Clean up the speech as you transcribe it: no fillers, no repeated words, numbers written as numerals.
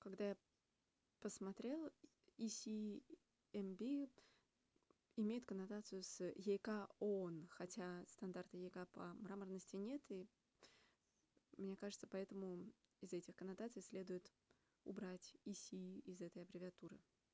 Когда я посмотрела, ECMB имеет коннотацию с ЕК ООН, хотя стандарта ЕК по мраморности нет, и мне кажется, поэтому из этих коннотаций следует убрать EC из этой аббревиатуры.